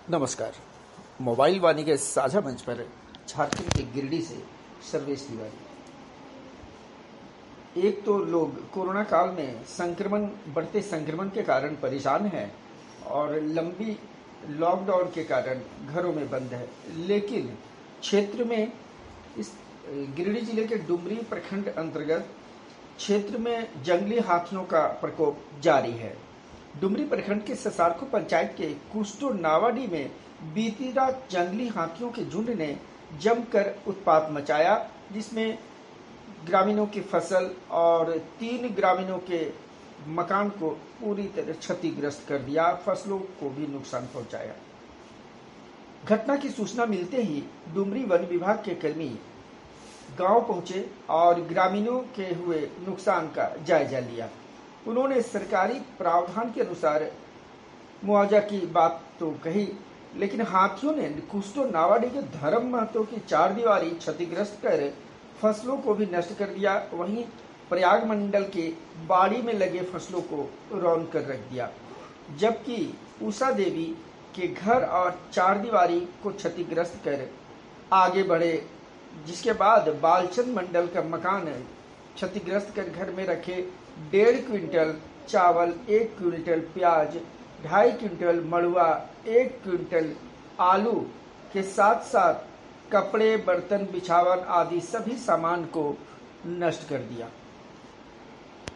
नमस्कार। मोबाइल वाणी के साझा मंच पर झारखंड के गिरिडीह से सर्वेश तिवारी। एक तो लोग कोरोना काल में बढ़ते संक्रमण के कारण परेशान हैं और लंबी लॉकडाउन के कारण घरों में बंद है, लेकिन क्षेत्र में इस गिरिडीह जिले के डुमरी प्रखंड अंतर्गत क्षेत्र में जंगली हाथियों का प्रकोप जारी है। डुमरी प्रखंड के ससारखू पंचायत के कुस्टो नावाडी में बीती रात जंगली हाथियों के झुंड ने जमकर उत्पात मचाया, जिसमें ग्रामीणों की फसल और 3 ग्रामीणों के मकान को पूरी तरह क्षतिग्रस्त कर दिया, फसलों को भी नुकसान पहुंचाया। घटना की सूचना मिलते ही डुमरी वन विभाग के कर्मी गांव पहुंचे और ग्रामीणों के हुए नुकसान का जायजा लिया। उन्होंने सरकारी प्रावधान के अनुसार मुआवजा की बात तो कही, लेकिन हाथियों ने कुस्टो नावाडी के धर्म महतो की 4 दीवारी क्षतिग्रस्त कर फसलों को भी नष्ट कर दिया। वहीं प्रयाग मंडल के बाड़ी में लगे फसलों को रौन कर रख दिया, जबकि उषा देवी के घर और 4 दीवारी को क्षतिग्रस्त कर आगे बढ़े, जिसके बाद बालचंद मंडल का मकान क्षतिग्रस्त कर घर में रखे 1.5 क्विंटल चावल, 1 क्विंटल प्याज, 2.5 क्विंटल मड़ुआ, 1 क्विंटल आलू के साथ साथ कपड़े, बर्तन, बिछावन आदि सभी सामान को नष्ट कर दिया।